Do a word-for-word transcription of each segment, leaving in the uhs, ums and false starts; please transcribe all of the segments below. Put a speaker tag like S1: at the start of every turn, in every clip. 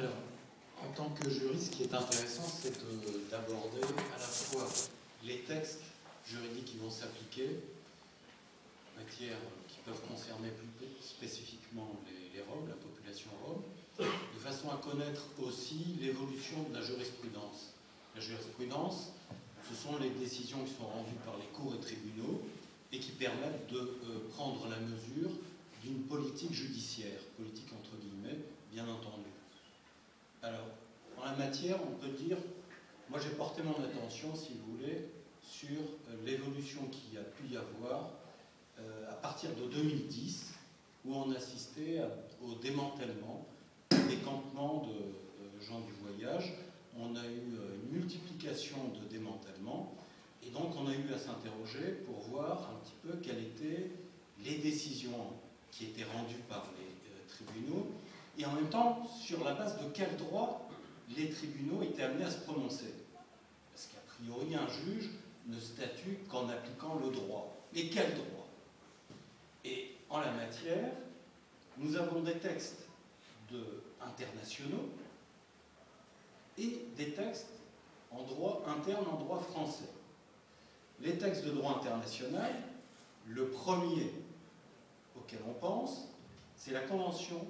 S1: Alors, en tant que juriste, ce qui est intéressant, c'est d'aborder à la fois les textes juridiques qui vont s'appliquer, matières qui peuvent concerner plus spécifiquement les, les Roms, la population Rome, de façon à connaître aussi l'évolution de la jurisprudence. La jurisprudence, ce sont les décisions qui sont rendues par les cours et tribunaux et qui permettent de euh, prendre la mesure d'une politique judiciaire, politique entre guillemets, bien entendu. Alors, en la matière, on peut dire, moi j'ai porté mon attention, si vous voulez, sur euh, l'évolution qu'il y a pu y avoir euh, à partir de deux mille dix, où on assistait à, au démantèlement des campements de euh, gens du voyage. On a eu euh, une multiplication de démantèlements, et donc on a eu à s'interroger pour voir un petit peu quelles étaient les décisions qui étaient rendues par les euh, tribunaux, et en même temps, sur la base de quel droit les tribunaux étaient amenés à se prononcer. Parce qu'a priori, un juge ne statue qu'en appliquant le droit. Mais quel droit? Et en la matière, nous avons des textes de, internationaux et des textes en droit interne, en droit français. Les textes de droit international, le premier auquel on pense, c'est la Convention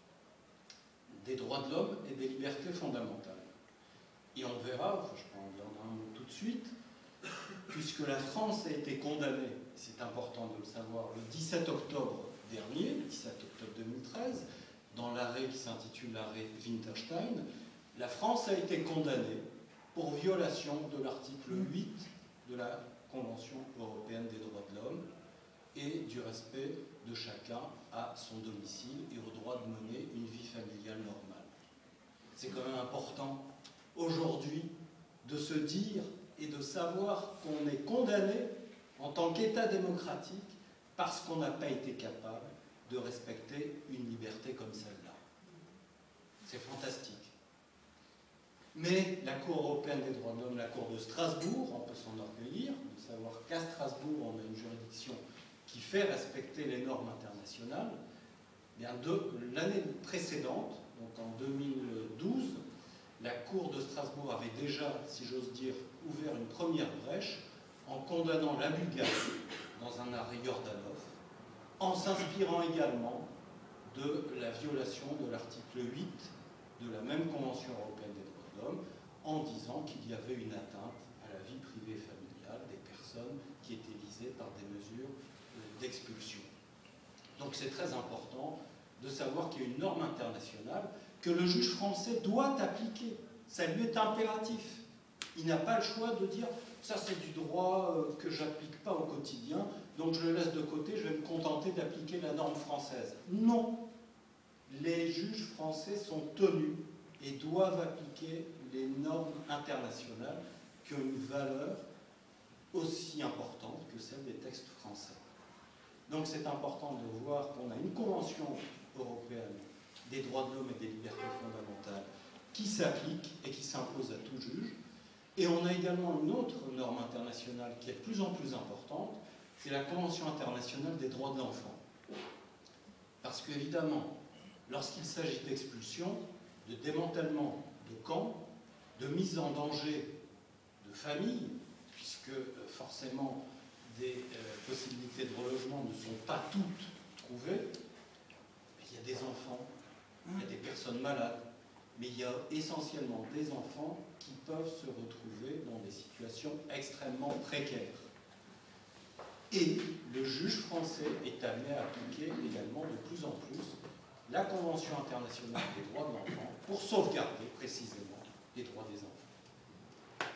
S1: des droits de l'homme et des libertés fondamentales. Et on verra, enfin, je peux en dire un mot tout de suite, puisque la France a été condamnée, c'est important de le savoir, le dix-sept octobre dernier, le dix-sept octobre deux mille treize, dans l'arrêt qui s'intitule l'arrêt Winterstein, la France a été condamnée pour violation de l'article huit de la Convention européenne des droits de l'homme et du respect de chacun à son domicile et au droit de mener une vie familiale normale. C'est quand même important aujourd'hui de se dire et de savoir qu'on est condamné en tant qu'État démocratique parce qu'on n'a pas été capable de respecter une liberté comme celle-là. C'est fantastique. Mais la Cour européenne des droits de l'homme, la Cour de Strasbourg, on peut s'enorgueillir de savoir qu'à Strasbourg, on a une juridiction qui fait respecter les normes internationales. Bien de l'année précédente, donc en deux mille douze, la Cour de Strasbourg avait déjà, si j'ose dire, ouvert une première brèche en condamnant la Bulgarie dans un arrêt Yordanov, en s'inspirant également de la violation de l'article huit de la même Convention européenne des droits de l'homme, en disant qu'il y avait une atteinte à la vie privée et familiale des personnes qui étaient visées par des mesures d'expulsion. Donc c'est très important de savoir qu'il y a une norme internationale que le juge français doit appliquer. Ça lui est impératif. Il n'a pas le choix de dire « ça c'est du droit que je n'applique pas au quotidien, donc je le laisse de côté, je vais me contenter d'appliquer la norme française ». Non. Les juges français sont tenus et doivent appliquer les normes internationales qui ont une valeur aussi importante que celle des textes français. Donc c'est important de voir qu'on a une convention européenne des droits de l'homme et des libertés fondamentales qui s'applique et qui s'impose à tout juge. Et on a également une autre norme internationale qui est de plus en plus importante, c'est la Convention internationale des droits de l'enfant. Parce qu'évidemment, lorsqu'il s'agit d'expulsion, de démantèlement de camps, de mise en danger de familles, puisque forcément des euh, possibilités de relogement ne sont pas toutes trouvées, mais il y a des enfants, il y a des personnes malades, mais il y a essentiellement des enfants qui peuvent se retrouver dans des situations extrêmement précaires. Et le juge français est amené à appliquer également de plus en plus la Convention internationale des droits de l'enfant pour sauvegarder précisément les droits des enfants.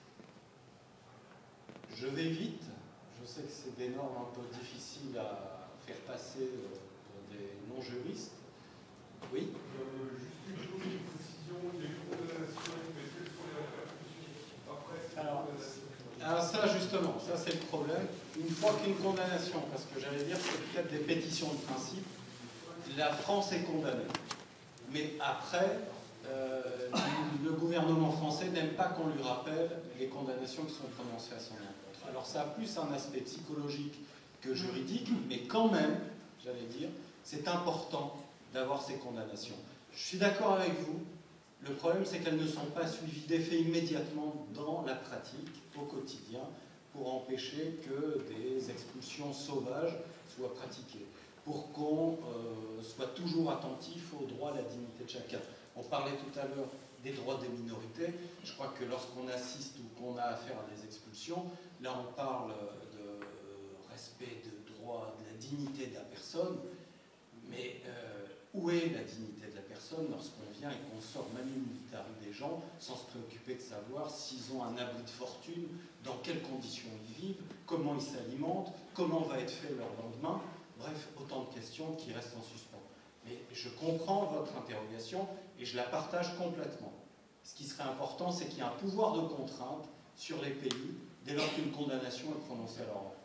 S1: Je vais vite. Je sais que c'est des normes un peu difficiles à faire passer pour des non-juristes. Oui.
S2: euh, Juste une chose, une précision, il y a eu condamnation, mais quelles sont les répercussions après cette
S1: alors,
S2: condamnation?
S1: alors ça, justement, ça c'est le problème. Une fois qu'une condamnation, parce que j'allais dire que c'est peut-être des pétitions de principe, la France est condamnée. Mais après, euh, le gouvernement français n'aime pas qu'on lui rappelle les condamnations qui sont prononcées à son encontre. Alors ça a plus un aspect psychologique que juridique, mais quand même, j'allais dire, c'est important d'avoir ces condamnations. Je suis d'accord avec vous, Le problème, c'est qu'elles ne sont pas suivies d'effet immédiatement dans la pratique, au quotidien, pour empêcher que des expulsions sauvages soient pratiquées, pour qu'on euh, soit toujours attentif aux droits et à la dignité de chacun. On parlait tout à l'heure des droits des minorités. Je crois que lorsqu'on assiste ou qu'on a affaire à des expulsions, là on parle de respect de droits, de la dignité de la personne, mais euh, où est la dignité de la personne lorsqu'on vient et qu'on sort manu militari des gens sans se préoccuper de savoir s'ils ont un abri de fortune, dans quelles conditions ils vivent, comment ils s'alimentent, comment va être fait leur lendemain. Bref, autant de questions qui restent en suspens. Mais je comprends votre interrogation et je la partage complètement. Ce qui serait important, c'est qu'il y ait un pouvoir de contrainte sur les pays dès lors qu'une condamnation est prononcée à leur encontre.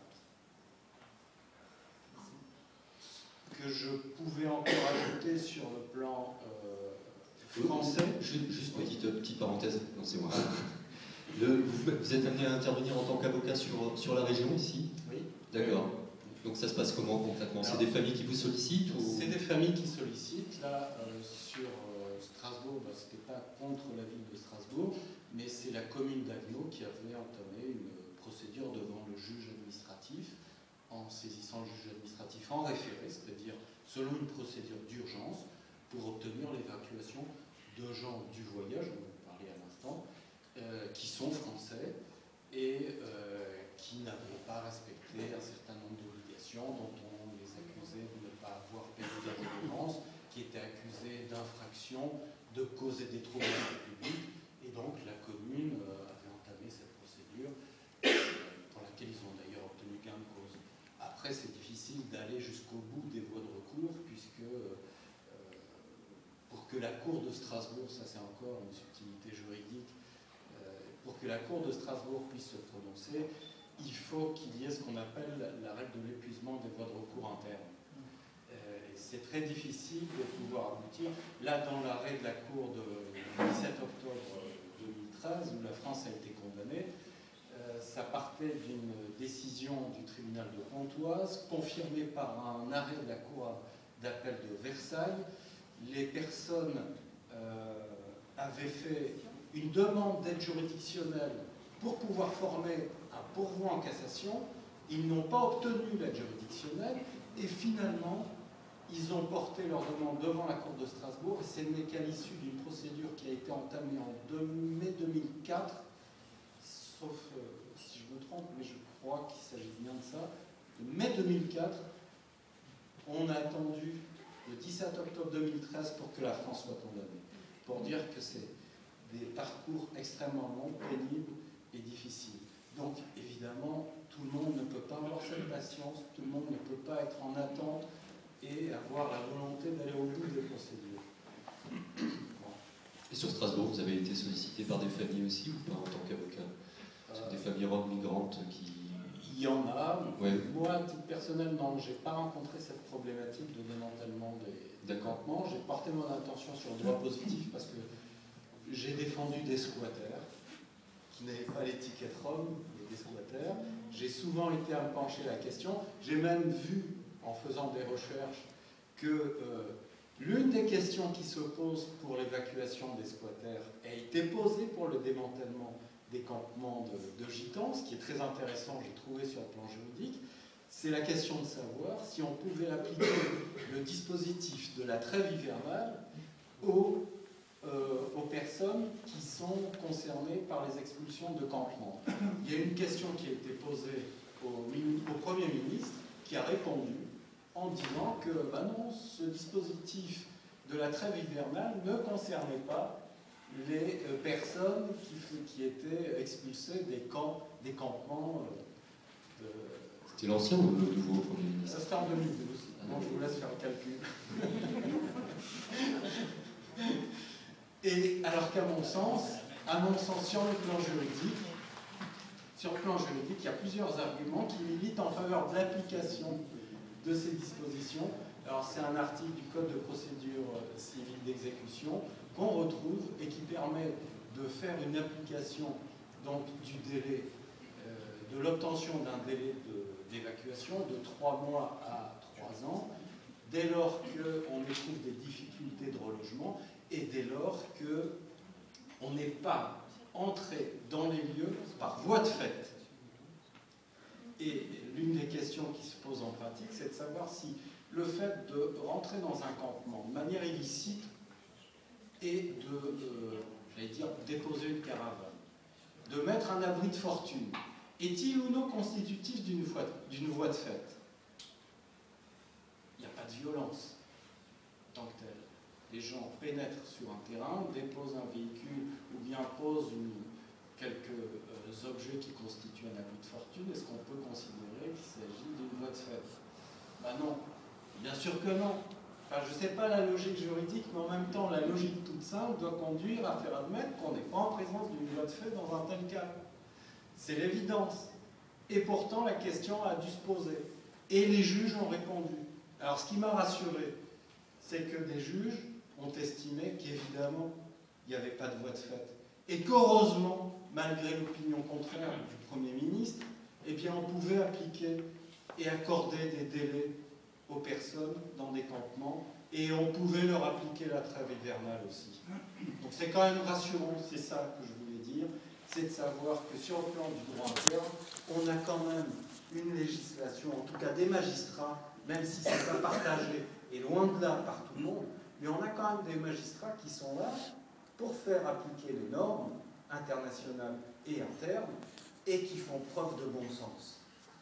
S1: Que je pouvais encore ajouter sur le plan euh, français.
S3: Juste, juste petite, petite parenthèse, non c'est moi. Le, vous, vous êtes amené à intervenir en tant qu'avocat sur, sur la région ici?
S1: Oui.
S3: D'accord. Donc ça se passe comment concrètement? C'est des familles qui vous sollicitent ou...
S1: C'est des familles qui sollicitent. Là, euh, sur euh, Strasbourg, bah, ce n'était pas contre la ville de Strasbourg, mais c'est la commune d'Agneau qui avait entamé une procédure devant le juge administratif en saisissant le juge administratif en référé, c'est-à-dire selon une procédure d'urgence pour obtenir l'évacuation de gens du voyage, dont vous parliez à l'instant, euh, qui sont français et euh, qui n'avaient pas respecté un certain nombre d'obligations dont on les accusait de ne pas avoir payé des redevances, qui étaient accusés d'infraction, de causer des troubles à l'ordre public, et donc la commune euh, avait entamé cette procédure euh, pour laquelle ils ont d'ailleurs obtenu gain de cause. Après, c'est difficile d'aller jusqu'au bout des voies de recours, puisque euh, pour que la Cour de Strasbourg, ça c'est encore une subtilité juridique, euh, pour que la Cour de Strasbourg puisse se prononcer, il faut qu'il y ait ce qu'on appelle la règle de l'épuisement des voies de recours internes. Euh, et c'est très difficile de pouvoir aboutir. Là, dans l'arrêt de la Cour de dix-sept octobre deux mille treize, où la France a été condamnée, ça partait d'une décision du tribunal de Pontoise, confirmée par un arrêt de la Cour d'appel de Versailles. Les personnes euh, avaient fait une demande d'aide juridictionnelle pour pouvoir former un pourvoi en cassation. Ils n'ont pas obtenu l'aide juridictionnelle et finalement, ils ont porté leur demande devant la Cour de Strasbourg et ce n'est qu'à l'issue d'une procédure qui a été entamée en mai deux mille quatre, sauf euh, si je me trompe, mais je crois qu'il s'agit bien de ça, de mai deux mille quatre, on a attendu le dix-sept octobre deux mille treize pour que la France soit condamnée. Pour dire que c'est des parcours extrêmement longs, pénibles et difficiles. Donc évidemment, tout le monde ne peut pas avoir cette patience, tout le monde ne peut pas être en attente et avoir la volonté d'aller au bout des procédures. Bon.
S3: Et sur Strasbourg, vous avez été sollicité par des familles aussi ou pas en tant qu'avocat? C'est des familles roms migrantes qui...
S1: Il y en a.
S3: Ouais.
S1: Moi, à titre personnel, non, je n'ai pas rencontré cette problématique de démantèlement des, des campements. J'ai porté mon attention sur le droit positif parce que j'ai défendu des squatters qui n'avaient pas l'étiquette Rome, mais des squatters. J'ai souvent été à me pencher la question. J'ai même vu, en faisant des recherches, que euh, l'une des questions qui se posent pour l'évacuation des squatters a été posée pour le démantèlement des campements de, de gitans, ce qui est très intéressant, j'ai trouvé sur le plan juridique, c'est la question de savoir si on pouvait appliquer le dispositif de la trêve hivernale aux, euh, aux personnes qui sont concernées par les expulsions de campements. Il y a une question qui a été posée au, au Premier ministre qui a répondu en disant que ben non, ce dispositif de la trêve hivernale ne concernait pas les euh, personnes qui, qui étaient expulsées des camps, des campements euh, de...
S3: C'était l'ancien ou le nouveau Premier ministre?
S1: Ça c'était en deux mille douze. Non, je vous laisse faire le calcul. Et alors qu'à mon sens, à mon sens, sur le plan juridique, sur le plan juridique, il y a plusieurs arguments qui militent en faveur de l'application de ces dispositions. Alors c'est un article du Code de procédure civile d'exécution qu'on retrouve et qui permet de faire une application donc, du délai, euh, de l'obtention d'un délai d'évacuation de, de trois mois à trois ans, dès lors qu'on éprouve des difficultés de relogement et dès lors qu'on n'est pas entré dans les lieux par voie de fait. Et l'une des questions qui se posent en pratique, c'est de savoir si le fait de rentrer dans un campement de manière illicite et de, euh, j'allais dire, déposer une caravane, de mettre un abri de fortune, est-il ou non constitutif d'une voie, d'une voie de fait? Il n'y a pas de violence en tant que telle. Les gens pénètrent sur un terrain, déposent un véhicule ou bien posent une, quelques euh, objets qui constituent un abri de fortune. Est-ce qu'on peut considérer qu'il s'agit d'une voie de fait? Ben non, bien sûr que non. Enfin, je ne sais pas la logique juridique, mais en même temps, la logique toute simple doit conduire à faire admettre qu'on n'est pas en présence d'une voie de fait dans un tel cas. C'est l'évidence. Et pourtant, la question a dû se poser. Et les juges ont répondu. Alors, ce qui m'a rassuré, c'est que des juges ont estimé qu'évidemment, il n'y avait pas de voie de fait. Et qu'heureusement, malgré l'opinion contraire du Premier ministre, eh bien, on pouvait appliquer et accorder des délais aux personnes dans des campements, et on pouvait leur appliquer la trêve hivernale aussi. Donc c'est quand même rassurant, c'est ça que je voulais dire, c'est de savoir que sur le plan du droit interne, on a quand même une législation, en tout cas des magistrats, même si ce n'est pas partagé, et loin de là par tout le monde, mais on a quand même des magistrats qui sont là pour faire appliquer les normes internationales et internes, et qui font preuve de bon sens.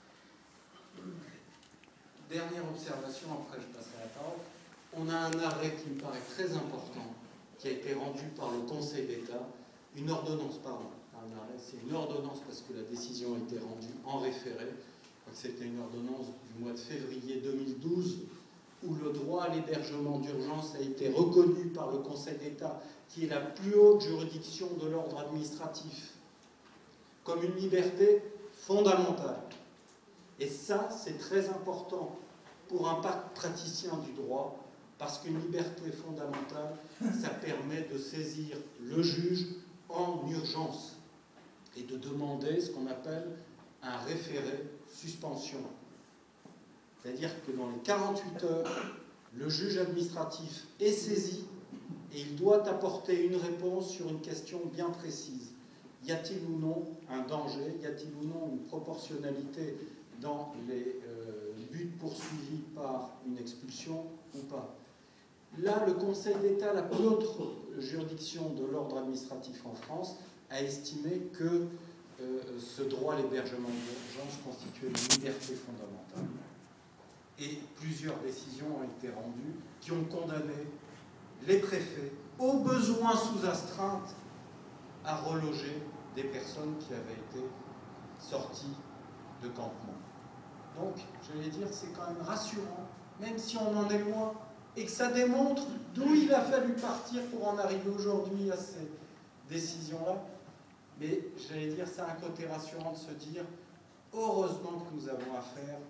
S1: Dernière observation, après je passerai la parole. On a un arrêt qui me paraît très important, qui a été rendu par le Conseil d'État, une ordonnance, pardon, un arrêt, c'est une ordonnance parce que la décision a été rendue en référé. Je crois que c'était une ordonnance du mois de février deux mille douze, où le droit à l'hébergement d'urgence a été reconnu par le Conseil d'État, qui est la plus haute juridiction de l'ordre administratif, comme une liberté fondamentale. Et ça, c'est très important pour un praticien du droit, parce qu'une liberté fondamentale, ça permet de saisir le juge en urgence et de demander ce qu'on appelle un référé suspension. C'est-à-dire que dans les quarante-huit heures, le juge administratif est saisi et il doit apporter une réponse sur une question bien précise. Y a-t-il ou non un danger? Y a-t-il ou non une proportionnalité dans les euh, buts poursuivis par une expulsion ou pas? Là, le Conseil d'État, la plus haute juridiction de l'ordre administratif en France, a estimé que euh, ce droit à l'hébergement d'urgence constituait une liberté fondamentale. Et plusieurs décisions ont été rendues qui ont condamné les préfets, au besoin sous astreinte, à reloger des personnes qui avaient été sorties de campement. Donc, j'allais dire, c'est quand même rassurant, même si on en est loin, et que ça démontre d'où il a fallu partir pour en arriver aujourd'hui à ces décisions-là. Mais, j'allais dire, c'est un côté rassurant de se dire, heureusement que nous avons affaire,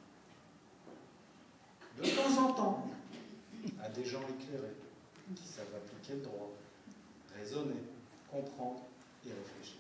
S1: de temps en temps, à des gens éclairés, qui savent appliquer le droit, raisonner, comprendre et réfléchir.